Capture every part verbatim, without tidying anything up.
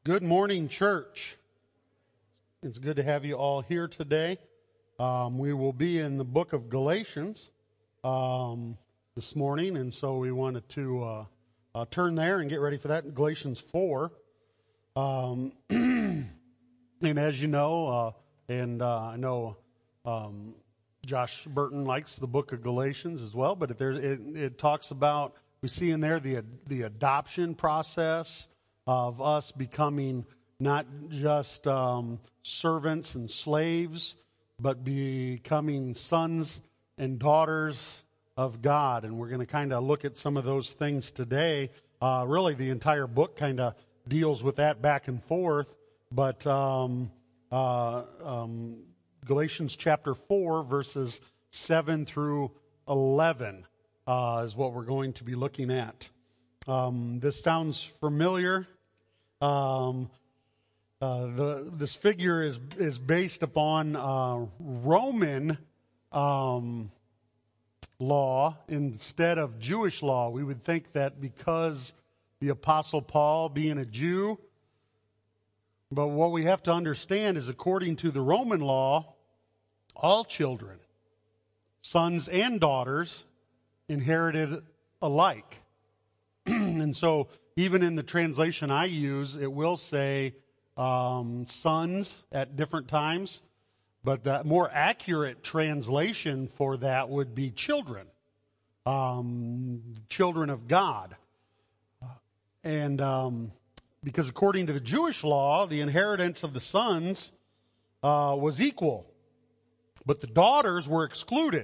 Good morning, church. It's good to have you all here today. Um, we will be in the book of Galatians um, this morning, and so we wanted to uh, uh, turn there and get ready for that in Galatians four. Um, and as you know, uh, and uh, I know um, Josh Burton likes the book of Galatians as well, but there, it, it talks about, we see in there the the adoption process of us becoming not just um, servants and slaves, but becoming sons and daughters of God. And we're going to kind of look at some of those things today. Uh, really, the entire book kind of deals with that back and forth. But um, uh, um, Galatians chapter four, verses seven through eleven uh, is what we're going to be looking at. Um, this sounds familiar. Um, uh, the this figure is is based upon uh, Roman um, law instead of Jewish law. We would think that because the Apostle Paul being a Jew, but what we have to understand is according to the Roman law, all children, sons and daughters, inherited alike. And so even in the translation I use, it will say um, sons at different times, but the more accurate translation for that would be children, um, children of God. And um, because according to the Jewish law, the inheritance of the sons uh, was equal, but the daughters were excluded.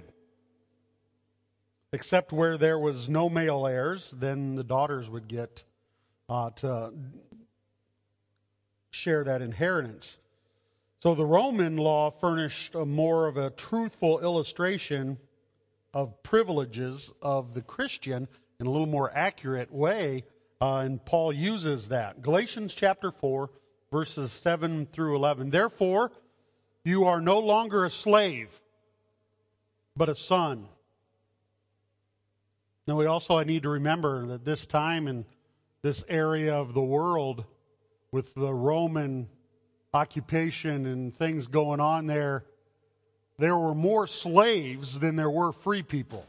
Except where there was no male heirs, then the daughters would get uh, to share that inheritance. So the Roman law furnished a more of a truthful illustration of privileges of the Christian in a little more accurate way, uh, and Paul uses that. Galatians chapter four, verses seven through eleven. Therefore, you are no longer a slave, but a son. Now, we also I need to remember that this time in this area of the world with the Roman occupation and things going on there, there were more slaves than there were free people.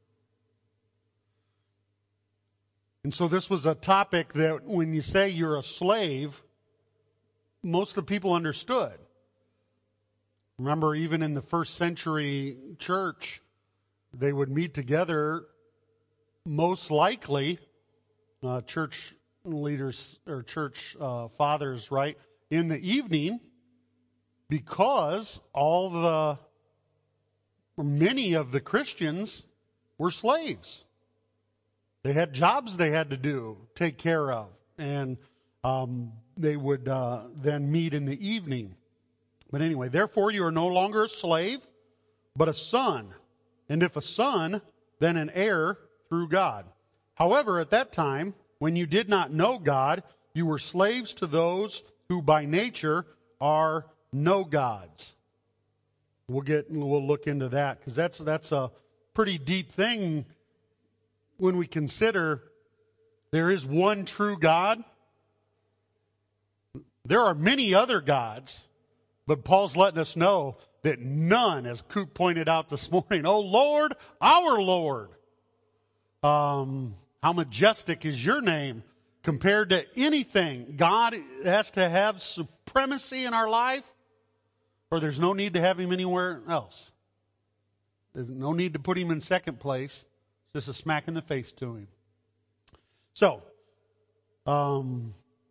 And so this was a topic that when you say you're a slave, most of the people understood. Remember, even in the first century church, they would meet together. Most likely, uh, church leaders or church uh, fathers, right, in the evening, because all the, or many of the Christians were slaves. They had jobs they had to do, take care of, and um, they would uh, then meet in the evening. But anyway, therefore you are no longer a slave, but a son. And if a son, then an heir through God. However, at that time, when you did not know God, you were slaves to those who by nature are no gods. We'll get we'll look into that because that's that's a pretty deep thing when we consider there is one true God. There are many other gods, but Paul's letting us know that none, as Coop pointed out this morning, oh Lord, our Lord. Um, how majestic is your name compared to anything. God has to have supremacy in our life, or there's no need to have him anywhere else. There's no need to put him in second place. It's just a smack in the face to him. So, um,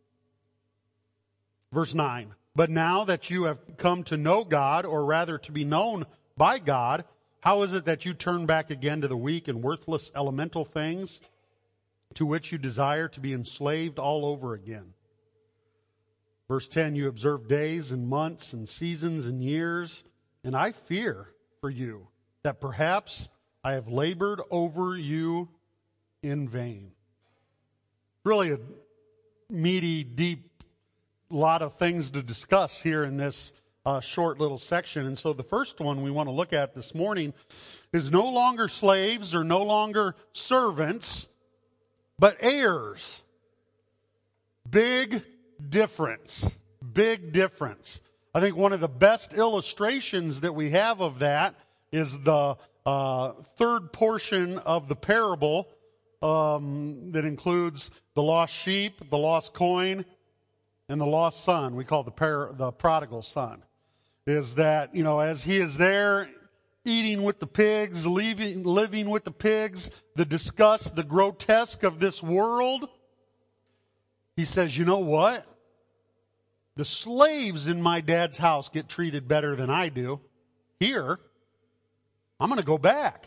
verse nine. But now that you have come to know God, or rather to be known by God, how is it that you turn back again to the weak and worthless elemental things to which you desire to be enslaved all over again? Verse ten, you observe days and months and seasons and years, and I fear for you that perhaps I have labored over you in vain. Really a meaty, deep, lot of things to discuss here in this uh, short little section. And so the first one we want to look at this morning is no longer slaves or no longer servants, but heirs. Big difference. Big difference. I think one of the best illustrations that we have of that is the uh, third portion of the parable um, that includes the lost sheep, the lost coin, and the lost son. We call the par- the prodigal son. Is that, you know, as he is there eating with the pigs, leaving, living with the pigs, the disgust, the grotesque of this world, he says, you know what? The slaves in my dad's house get treated better than I do. Here, I'm going to go back.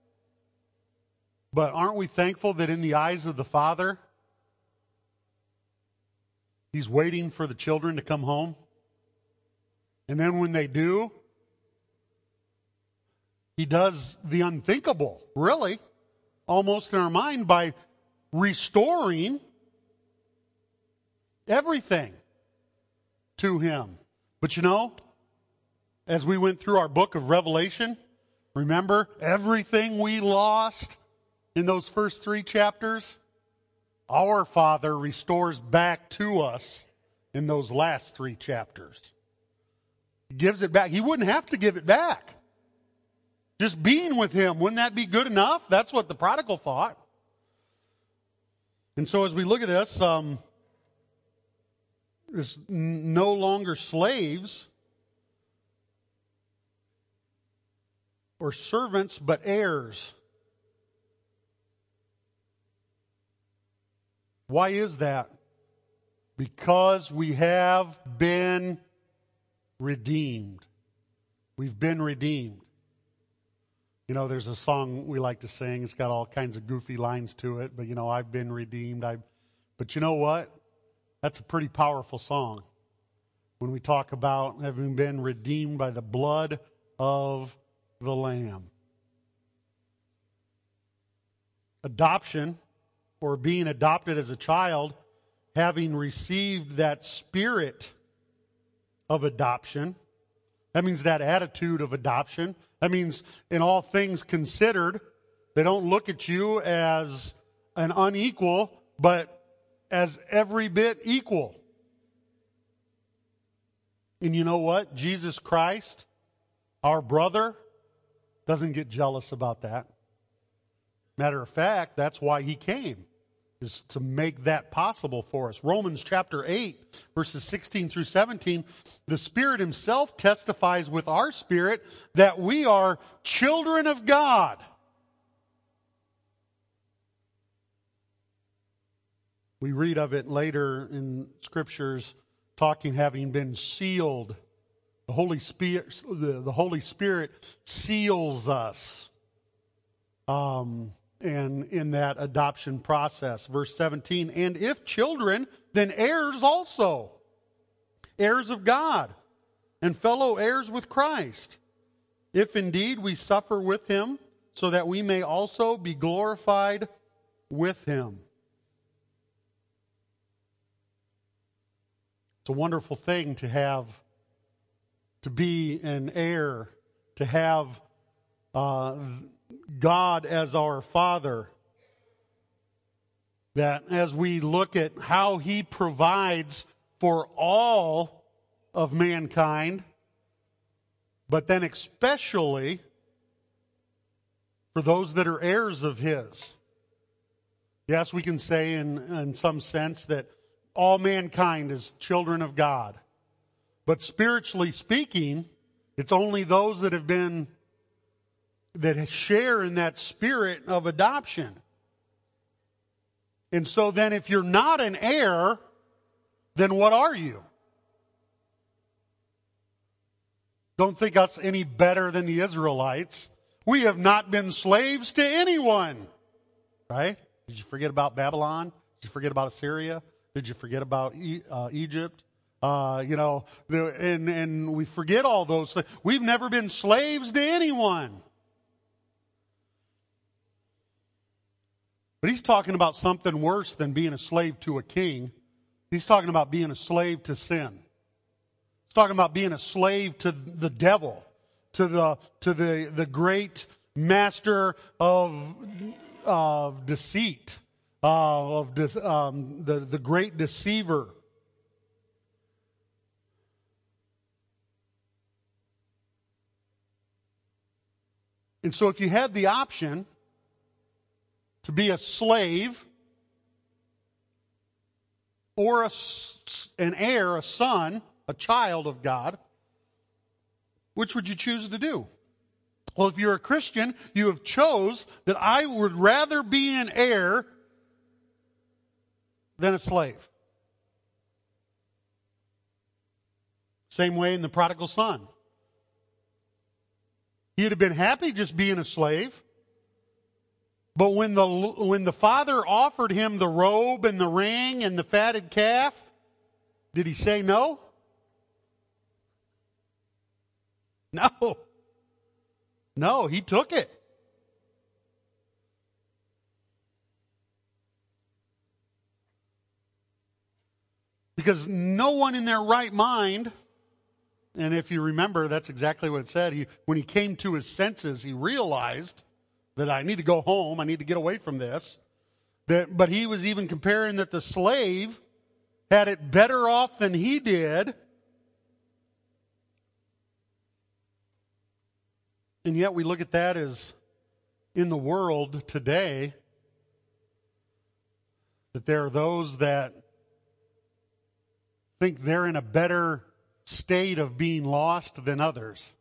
But aren't we thankful that in the eyes of the Father, He's waiting for the children to come home? And then when they do, He does the unthinkable, really, almost in our mind, by restoring everything to him. But you know, as we went through our book of Revelation, remember everything we lost in those first three chapters? Our Father restores back to us in those last three chapters. He gives it back. He wouldn't have to give it back. Just being with him, wouldn't that be good enough? That's what the prodigal thought. And so as we look at this, um, it's no longer slaves or servants, but heirs. Why is that? Because we have been redeemed. We've been redeemed. You know, there's a song we like to sing. It's got all kinds of goofy lines to it, but you know, I've been redeemed. I, but you know what? That's a pretty powerful song when we talk about having been redeemed by the blood of the Lamb. Adoption, or being adopted as a child, having received that spirit of adoption, that means that attitude of adoption. That means in all things considered, they don't look at you as an unequal, but as every bit equal. And you know what? Jesus Christ, our brother, doesn't get jealous about that. Matter of fact, that's why he came, is to make that possible for us. Romans chapter eight, verses sixteen through seventeen, the Spirit himself testifies with our spirit that we are children of God. We read of it later in Scriptures, talking having been sealed. The Holy Spirit, the, the Holy Spirit seals us. Um, and in that adoption process. Verse seventeen, and if children, then heirs also. Heirs of God, and fellow heirs with Christ. If indeed we suffer with him, so that we may also be glorified with him. It's a wonderful thing to have, to be an heir, to have uh, God as our Father. That as we look at how he provides for all of mankind, but then especially for those that are heirs of his. Yes, we can say in, in some sense that all mankind is children of God. But spiritually speaking, it's only those that have been, that share in that spirit of adoption. And so then if you're not an heir, then what are you? Don't think us any better than the Israelites. We have not been slaves to anyone. Right? Did you forget about Babylon? Did you forget about Assyria? Did you forget about e- uh, Egypt? Uh, you know, the, and, and we forget all those things. We've never been slaves to anyone. But he's talking about something worse than being a slave to a king. He's talking about being a slave to sin. He's talking about being a slave to the devil, to the to the, the great master of of deceit, uh, of de- um, the the great deceiver. And so if you had the option to be a slave or a, an heir, a son, a child of God, which would you choose to do? Well, if you're a Christian, you have chose that I would rather be an heir than a slave. Same way in the prodigal son. He'd have been happy just being a slave. But when the, when the father offered him the robe and the ring and the fatted calf, did he say no? No. No, he took it. Because no one in their right mind, and if you remember, that's exactly what it said. He, when he came to his senses, he realized that I need to go home. I need to get away from this. That, but he was even comparing that the slave had it better off than he did. And yet we look at that as in the world today, that there are those that think they're in a better state of being lost than others.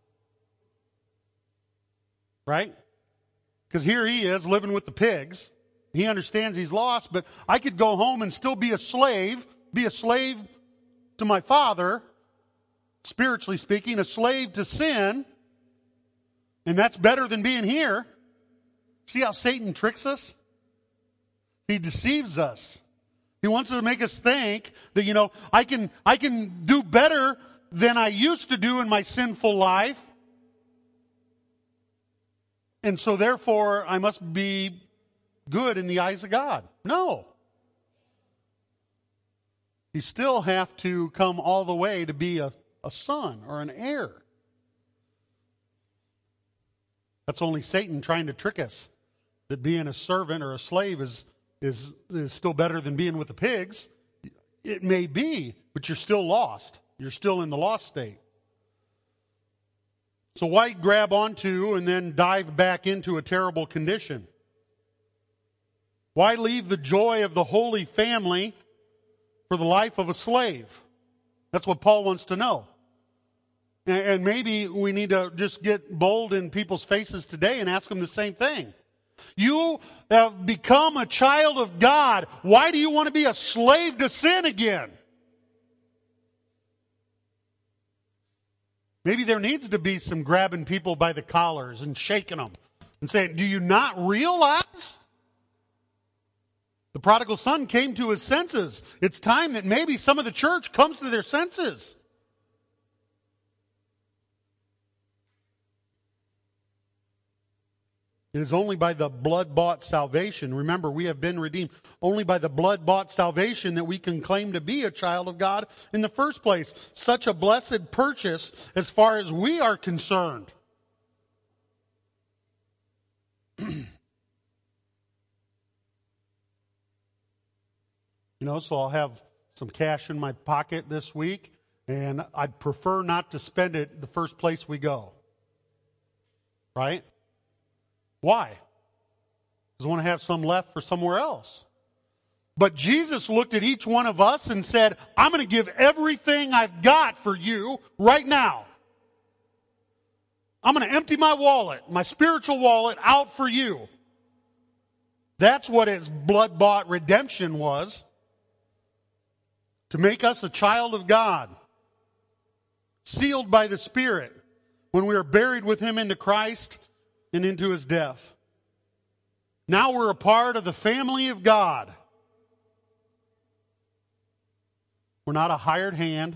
Right? Because here he is living with the pigs. He understands he's lost, but I could go home and still be a slave, be a slave to my father, spiritually speaking, a slave to sin, and that's better than being here. See how Satan tricks us? He deceives us. He wants to make us think that, you know, I can, I can do better than I used to do in my sinful life. And so therefore, I must be good in the eyes of God. No. You still have to come all the way to be a, a son or an heir. That's only Satan trying to trick us. That being a servant or a slave is, is, is still better than being with the pigs. It may be, but you're still lost. You're still in the lost state. So why grab onto and then dive back into a terrible condition? Why leave the joy of the Holy Family for the life of a slave? That's what Paul wants to know. And maybe we need to just get bold in people's faces today and ask them the same thing. You have become a child of God. Why do you want to be a slave to sin again? Maybe there needs to be some grabbing people by the collars and shaking them and saying, do you not realize? The prodigal son came to his senses. It's time that maybe some of the church comes to their senses. It is only by the blood-bought salvation. Remember, we have been redeemed. Only by the blood-bought salvation that we can claim to be a child of God in the first place. Such a blessed purchase as far as we are concerned. You know, so I'll have some cash in my pocket this week, and I'd prefer not to spend it the first place we go. Right? Why? Because I want to have some left for somewhere else. But Jesus looked at each one of us and said, I'm going to give everything I've got for you right now. I'm going to empty my wallet, my spiritual wallet, out for you. That's what his blood-bought redemption was. To make us a child of God. Sealed by the Spirit. When we are buried with him into Christ and into his death. Now we're a part of the family of God. We're not a hired hand.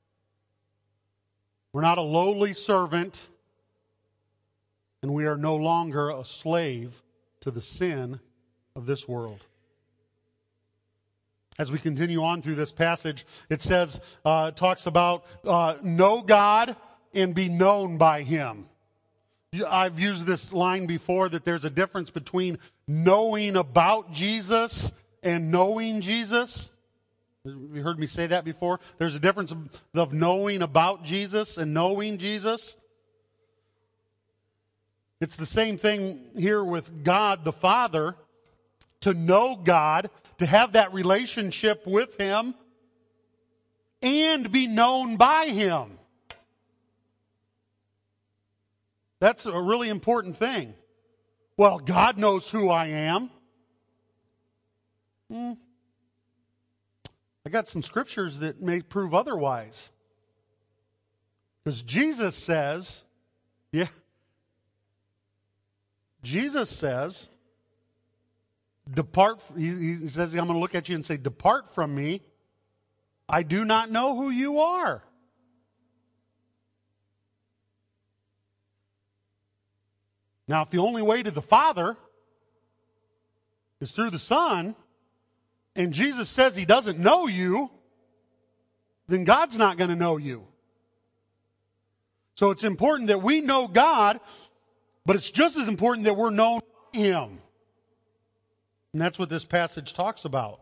We're not a lowly servant. And we are no longer a slave to the sin of this world. As we continue on through this passage, it says, uh, it talks about uh, know God and be known by him. I've used this line before that there's a difference between knowing about Jesus and knowing Jesus. You heard me say that before? There's a difference of knowing about Jesus and knowing Jesus. It's the same thing here with God the Father. To know God, to have that relationship with Him, and be known by Him. That's a really important thing. Well, God knows who I am. Hmm. I got some scriptures that may prove otherwise. Because Jesus says, yeah, Jesus says, depart, he, he says, I'm going to look at you and say, depart from me. I do not know who you are. Now, if the only way to the Father is through the Son, and Jesus says He doesn't know you, then God's not going to know you. So it's important that we know God, but it's just as important that we're known by Him. And that's what this passage talks about.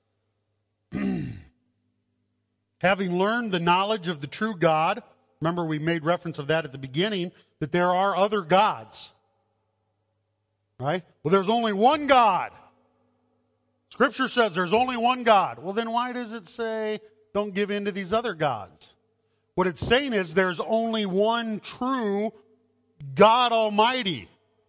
Having learned the knowledge of the true God, remember we made reference of that at the beginning, that there are other gods. Right? Well, there's only one God. Scripture says there's only one God. Well, then why does it say don't give in to these other gods? What it's saying is there's only one true God Almighty.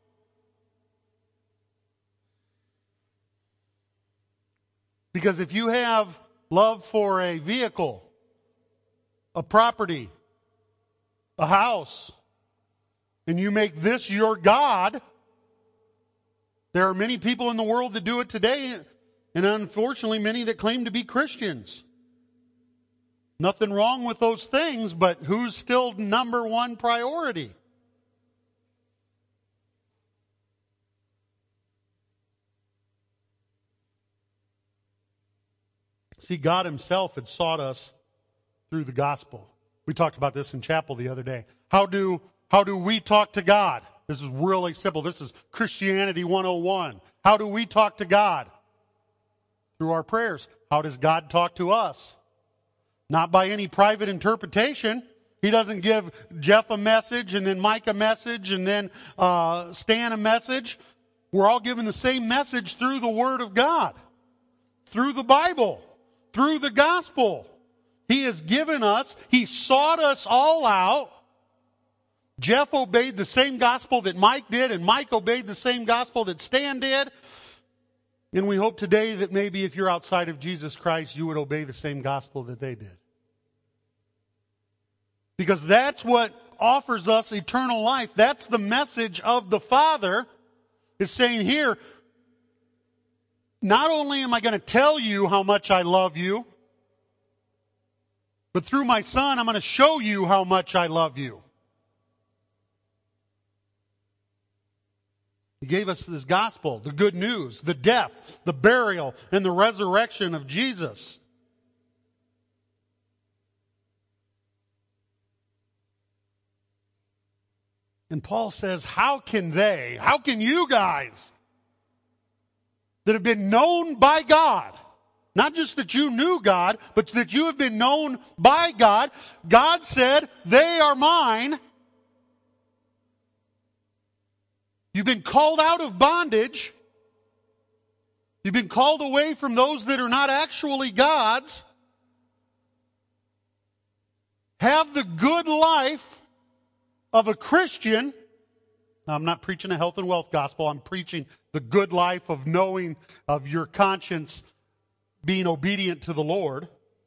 Because if you have love for a vehicle, a property, a house, and you make this your God, there are many people in the world that do it today, and unfortunately many that claim to be Christians. Nothing wrong with those things, but who's still number one priority? See, God Himself had sought us through the gospel. We talked about this in chapel the other day. How do, how do we talk to God? This is really simple. This is Christianity one oh one. How do we talk to God? Through our prayers. How does God talk to us? Not by any private interpretation. He doesn't give Jeff a message and then Mike a message and then uh, Stan a message. We're all given the same message through the Word of God, through the Bible, through the gospel. He has given us, He sought us all out. Jeff obeyed the same gospel that Mike did, and Mike obeyed the same gospel that Stan did. And we hope today that maybe if you're outside of Jesus Christ, you would obey the same gospel that they did. Because that's what offers us eternal life. That's the message of the Father, is saying here, not only am I going to tell you how much I love you, but through my Son, I'm going to show you how much I love you. He gave us this gospel, the good news, the death, the burial, and the resurrection of Jesus. And Paul says, how can they, how can you guys that have been known by God, not just that you knew God, but that you have been known by God, God said, they are mine. You've been called out of bondage. You've been called away from those that are not actually God's. Have the good life of a Christian. Now, I'm not preaching a health and wealth gospel. I'm preaching the good life of knowing of your conscience being obedient to the Lord.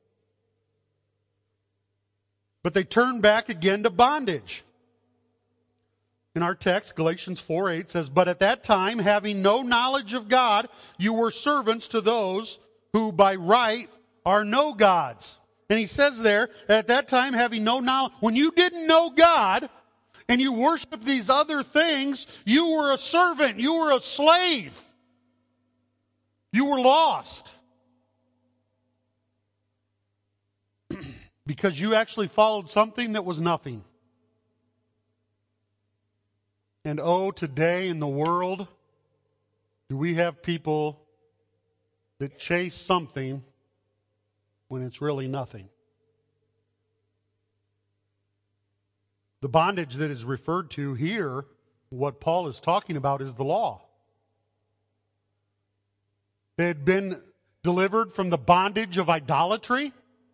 But they turn back again to bondage. In our text, Galatians four eight says, but at that time, having no knowledge of God, you were servants to those who by right are no gods. And he says there, at that time, having no knowledge, when you didn't know God, and you worship these other things, you were a servant, you were a slave. You were lost. Because you actually followed something that was nothing. And oh, today in the world, do we have people that chase something when it's really nothing? The bondage that is referred to here what Paul is talking about is the law. They had been delivered from the bondage of idolatry,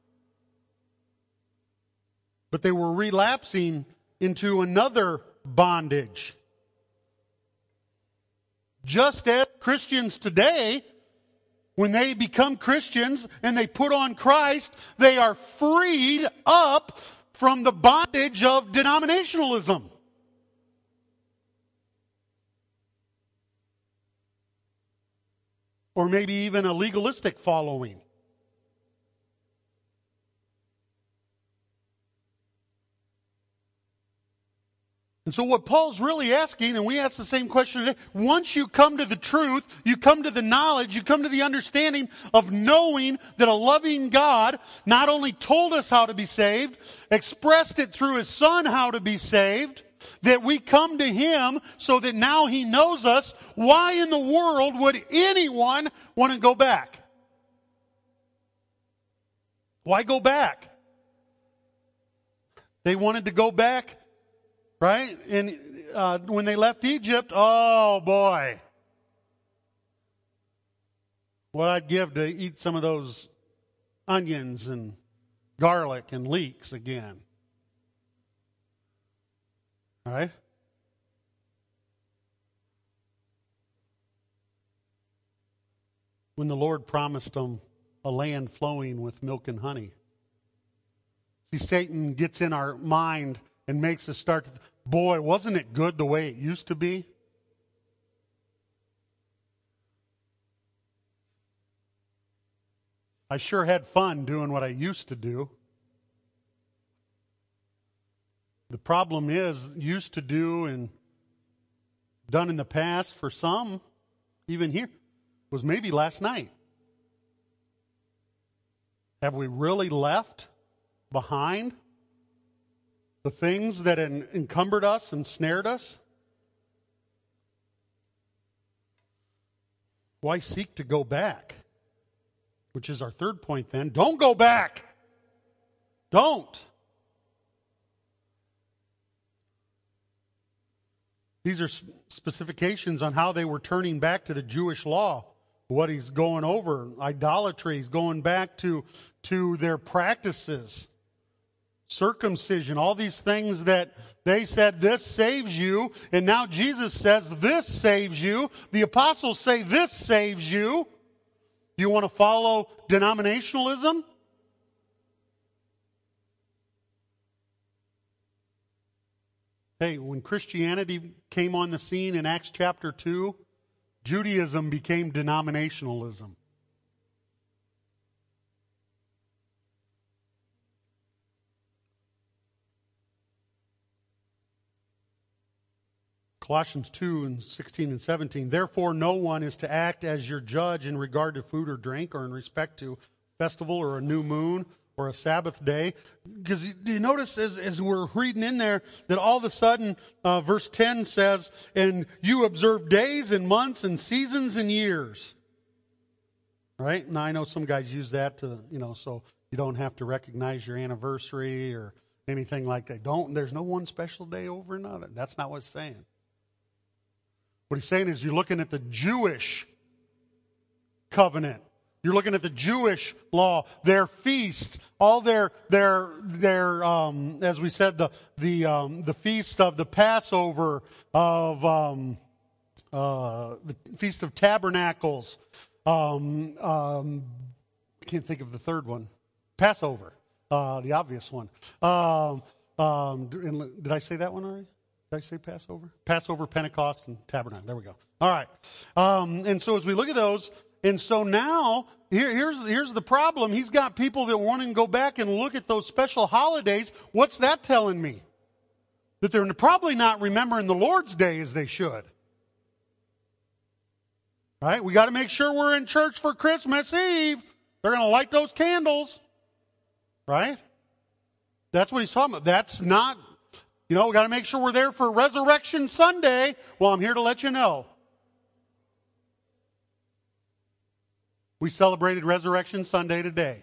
but they were relapsing into another bondage. Just as Christians today, when they become Christians and they put on Christ, they are freed up from the bondage of denominationalism. Or maybe even a legalistic following. And so what Paul's really asking, and we ask the same question today, once you come to the truth, you come to the knowledge, you come to the understanding of knowing that a loving God not only told us how to be saved, expressed it through His Son how to be saved, that we come to Him so that now He knows us, why in the world would anyone want to go back? Why go back? They wanted to go back. Right? And uh, when they left Egypt, oh boy. What I'd give to eat some of those onions and garlic and leeks again. Right? When the Lord promised them a land flowing with milk and honey. See, Satan gets in our mind and makes us start to, boy, wasn't it good the way it used to be? I sure had fun doing what I used to do. The problem is, used to do and done in the past for some, even here, was maybe last night. Have we really left behind the things that encumbered us and snared us? Why seek to go back? Which is our third point then. Don't go back. Don't. These are specifications on how they were turning back to the Jewish law. What he's going over, idolatry, he's going back to, to their practices. Circumcision, all these things that they said this saves you, and now Jesus says this saves you. The apostles say this saves you. You want to follow denominationalism? Hey, when Christianity came on the scene in Acts chapter two, Judaism became denominationalism. Colossians two and sixteen and seventeen. Therefore, no one is to act as your judge in regard to food or drink, or in respect to festival or a new moon or a Sabbath day. Because you notice as, as we're reading in there that all of a sudden, uh, verse ten says, and you observe days and months and seasons and years. Right? Now, I know some guys use that to, you know, so you don't have to recognize your anniversary or anything like that. Don't, there's no one special day over another. That's not what it's saying. What he's saying is you're looking at the Jewish covenant. You're looking at the Jewish law, their feasts, all their their their um, as we said, the the um, the feast of the Passover, of um, uh, the Feast of Tabernacles. Um, um, I can't think of the third one. Passover, uh, the obvious one. Um, um, did I say that one already? Did I say Passover? Passover, Pentecost, and Tabernacle. There we go. All right. Um, and so as we look at those, and so now, here, here's, here's the problem. He's got people that want to go back and look at those special holidays. What's that telling me? That they're probably not remembering the Lord's Day as they should. Right? We got to make sure we're in church for Christmas Eve. They're going to light those candles. Right? That's what he's talking about. That's not... You know, we got to make sure we're there for Resurrection Sunday. Well, I'm here to let you know. We celebrated Resurrection Sunday today.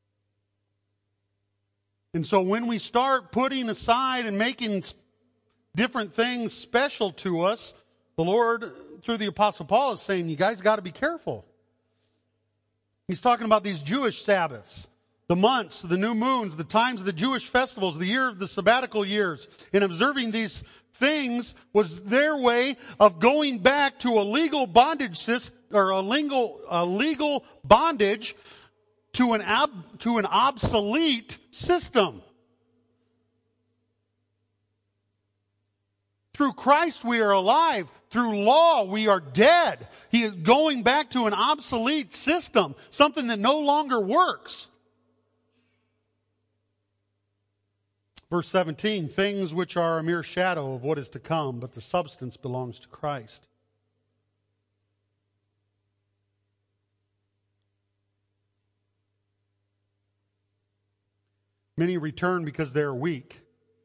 And so when we start putting aside and making different things special to us, the Lord, through the Apostle Paul, is saying, you guys got to be careful. He's talking about these Jewish Sabbaths, the months, the new moons, the times of the Jewish festivals, the year of the sabbatical years. And observing these things was their way of going back to a legal bondage system, or a legal, a legal bondage to an ab, to an obsolete system. Through Christ we are alive. Through law we are dead. He is going back to an obsolete system, something that no longer works. Verse seventeen, things which are a mere shadow of what is to come, but the substance belongs to Christ. Many return because they are weak,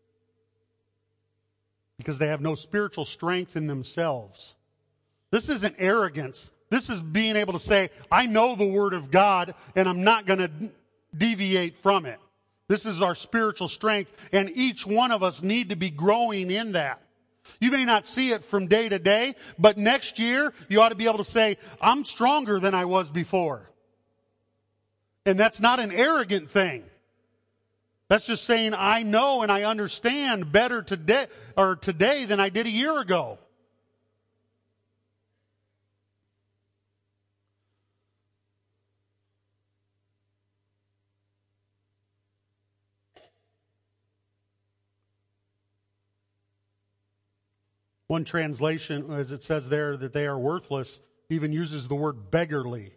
because they have no spiritual strength in themselves. This isn't arrogance. This is being able to say, I know the Word of God, and I'm not going to deviate from it. This is our spiritual strength, and each one of us need to be growing in that. You may not see it from day to day, but next year you ought to be able to say, I'm stronger than I was before. And that's not an arrogant thing. That's just saying, I know and I understand better today, or today than I did a year ago. One translation, as it says there, that they are worthless, even uses the word beggarly.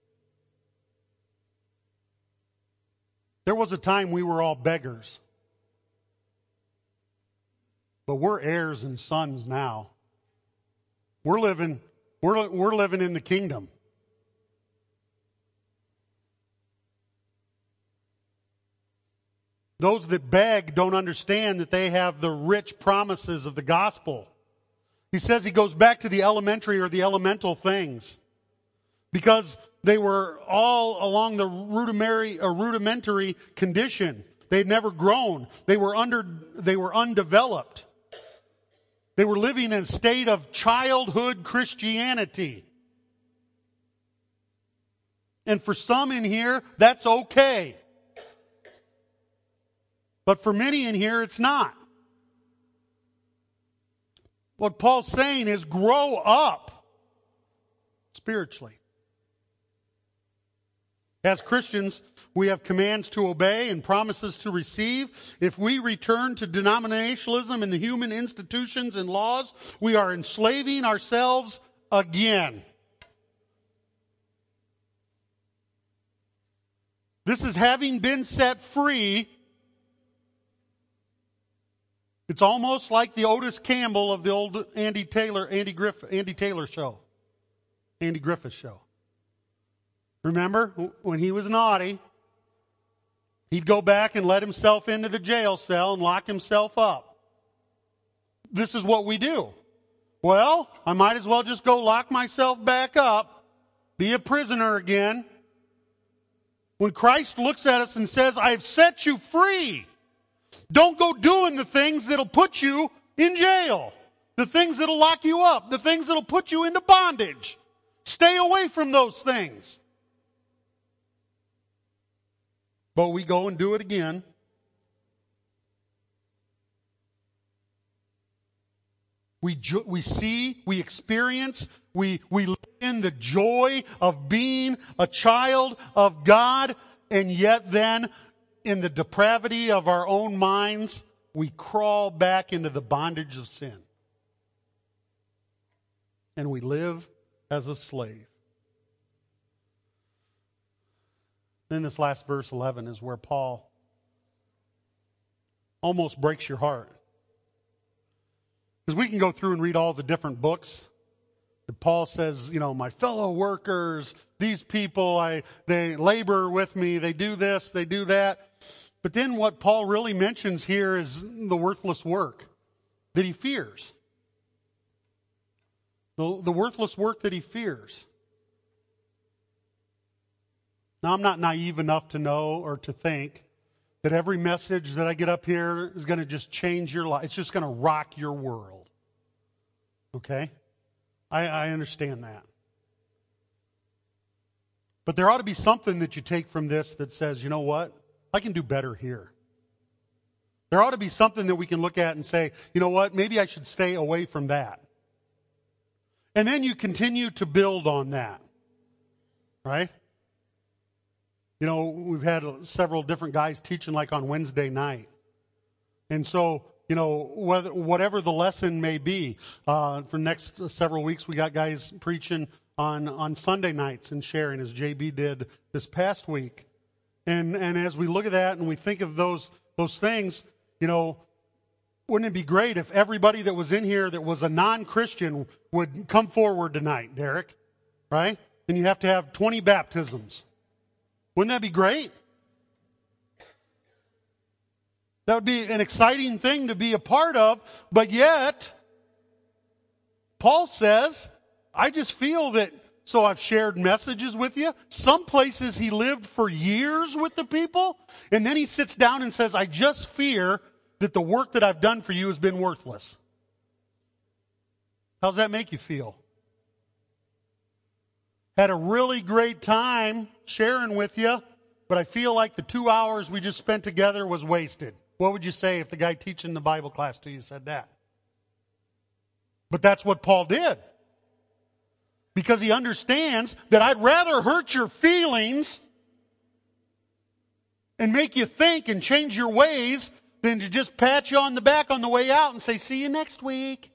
There was a time we were all beggars. But we're heirs and sons now. We're living, we're, we're living in the kingdom. Those that beg don't understand that they have the rich promises of the gospel. He says he goes back to the elementary or the elemental things, because they were all along the rudimentary, a rudimentary condition. They had never grown. They were under, they were undeveloped. They were living in a state of childhood Christianity. And for some in here, that's okay. But for many in here, it's not. What Paul's saying is grow up spiritually. As Christians, we have commands to obey and promises to receive. If we return to denominationalism and the human institutions and laws, we are enslaving ourselves again. This is having been set free. It's almost like the Otis Campbell of the old Andy Taylor, Andy Griff, Andy Taylor show. Andy Griffith show. Remember, when he was naughty, he'd go back and let himself into the jail cell and lock himself up. This is what we do. Well, I might as well just go lock myself back up, be a prisoner again. When Christ looks at us and says, I've set you free. Don't go doing the things that'll put you in jail. The things that'll lock you up. The things that'll put you into bondage. Stay away from those things. But we go and do it again. We jo- we see, we experience, we, we live in the joy of being a child of God, and yet then, in the depravity of our own minds, we crawl back into the bondage of sin. And we live as a slave. Then this last verse eleven is where Paul almost breaks your heart. Because we can go through and read all the different books that Paul says, you know, my fellow workers, these people, I they labor with me, they do this, they do that. But then what Paul really mentions here is the worthless work that he fears. The, the worthless work that he fears. Now, I'm not naive enough to know or to think that every message that I get up here is going to just change your life. It's just going to rock your world. Okay? I, I understand that. But there ought to be something that you take from this that says, you know what? I can do better here. There ought to be something that we can look at and say, you know what? Maybe I should stay away from that. And then you continue to build on that. Right? You know, we've had several different guys teaching like on Wednesday night. And so, you know, whether, whatever the lesson may be, uh, for next several weeks we got guys preaching on, on Sunday nights and sharing, as J B did this past week. And and as we look at that and we think of those those things, you know, wouldn't it be great if everybody that was in here that was a non-Christian would come forward tonight, Derek? Right? And you have to have twenty baptisms. Wouldn't that be great? That would be an exciting thing to be a part of, but yet, Paul says, I just feel that, so I've shared messages with you. Some places he lived for years with the people, and then he sits down and says, I just fear that the work that I've done for you has been worthless. How does that make you feel? Had a really great time sharing with you, but I feel like the two hours we just spent together was wasted. What would you say if the guy teaching the Bible class to you said that? But that's what Paul did. Because he understands that I'd rather hurt your feelings and make you think and change your ways than to just pat you on the back on the way out and say, see you next week.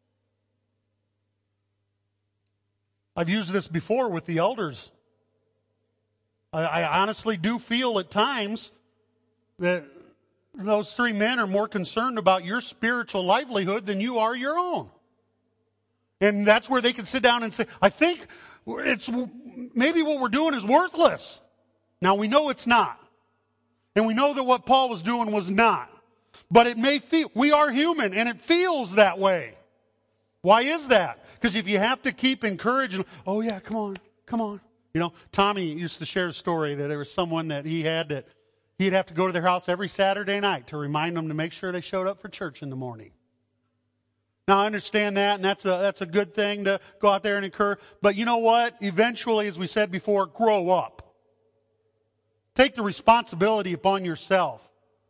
I've used this before with the elders. I, I honestly do feel at times that those three men are more concerned about your spiritual livelihood than you are your own. And that's where they can sit down and say, I think it's maybe what we're doing is worthless. Now we know it's not. And we know that what Paul was doing was not. But it may feel, we are human and it feels that way. Why is that? Because if you have to keep encouraging, oh yeah, come on, come on. You know, Tommy used to share a story that there was someone that he had that he'd have to go to their house every Saturday night to remind them to make sure they showed up for church in the morning. Now, I understand that, and that's a, that's a good thing to go out there and encourage. But you know what? Eventually, as we said before, grow up. Take the responsibility upon yourself.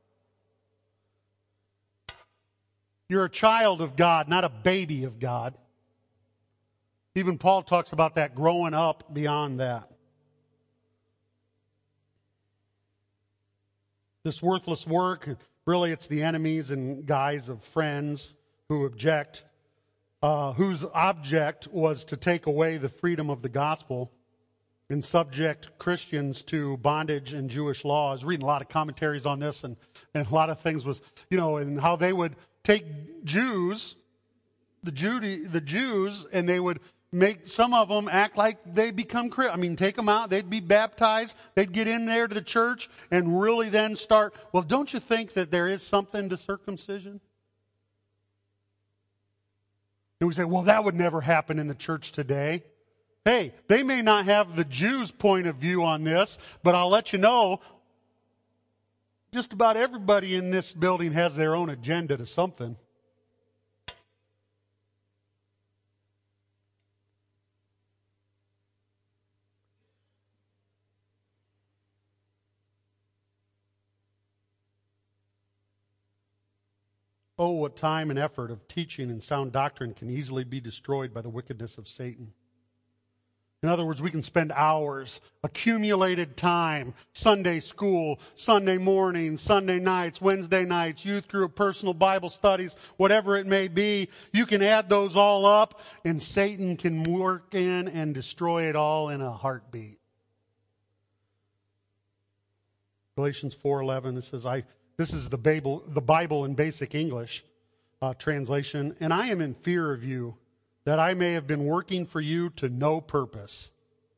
You're a child of God, not a baby of God. Even Paul talks about that growing up beyond that. This worthless work, really it's the enemies and guise of friends who object, uh, whose object was to take away the freedom of the gospel and subject Christians to bondage and Jewish law. I was reading a lot of commentaries on this, and, and a lot of things was, you know, and how they would take Jews, the Judy, the Jews, and they would make some of them act like they become Christian. I mean, take them out, they'd be baptized, they'd get in there to the church and really then start, well, don't you think that there is something to circumcision? And we say, well, that would never happen in the church today. Hey, they may not have the Jews' point of view on this, but I'll let you know, just about everybody in this building has their own agenda to something. Oh, what time and effort of teaching and sound doctrine can easily be destroyed by the wickedness of Satan. In other words, we can spend hours, accumulated time, Sunday school, Sunday mornings, Sunday nights, Wednesday nights, youth group, personal Bible studies, whatever it may be. You can add those all up, and Satan can work in and destroy it all in a heartbeat. Galatians four eleven, it says, I... This is the Bible, the Bible in basic English uh, translation. And I am in fear of you, that I may have been working for you to no purpose.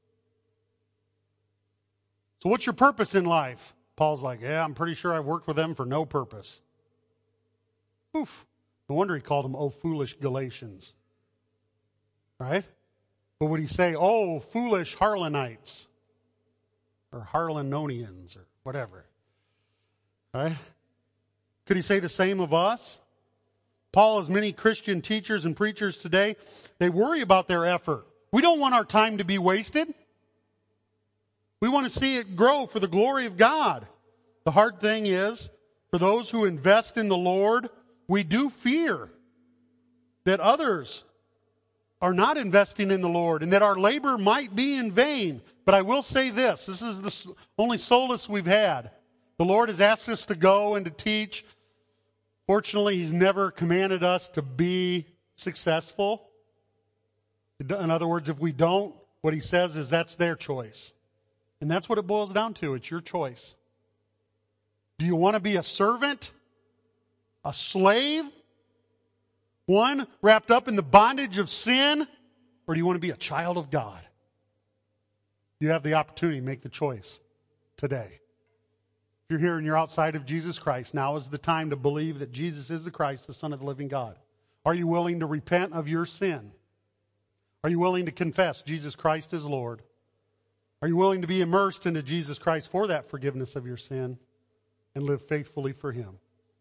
So what's your purpose in life? Paul's like, yeah, I'm pretty sure I've worked with them for no purpose. Oof. No wonder he called them, oh, foolish Galatians. Right? But would he say, oh, foolish Harlonites? Or Harlanonians, or whatever. Right? Could he say the same of us? Paul, as many Christian teachers and preachers today, they worry about their effort. We don't want our time to be wasted. We want to see it grow for the glory of God. The hard thing is, for those who invest in the Lord, we do fear that others are not investing in the Lord and that our labor might be in vain. But I will say this, this is the only solace we've had. The Lord has asked us to go and to teach. Fortunately, He's never commanded us to be successful. In other words, if we don't, what He says is that's their choice. And that's what it boils down to. It's your choice. Do you want to be a servant? A slave? One wrapped up in the bondage of sin? Or do you want to be a child of God? You have the opportunity to make the choice today. If you're here and you're outside of Jesus Christ, now is the time to believe that Jesus is the Christ, the Son of the living God. Are you willing to repent of your sin? Are you willing to confess Jesus Christ is Lord? Are you willing to be immersed into Jesus Christ for that forgiveness of your sin and live faithfully for Him?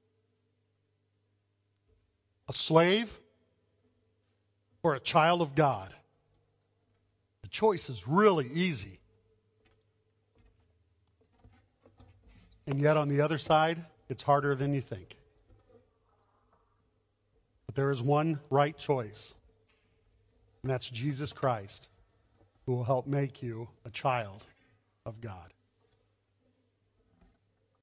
A slave or a child of God? The choice is really easy. And yet on the other side, it's harder than you think. But there is one right choice, and that's Jesus Christ, who will help make you a child of God.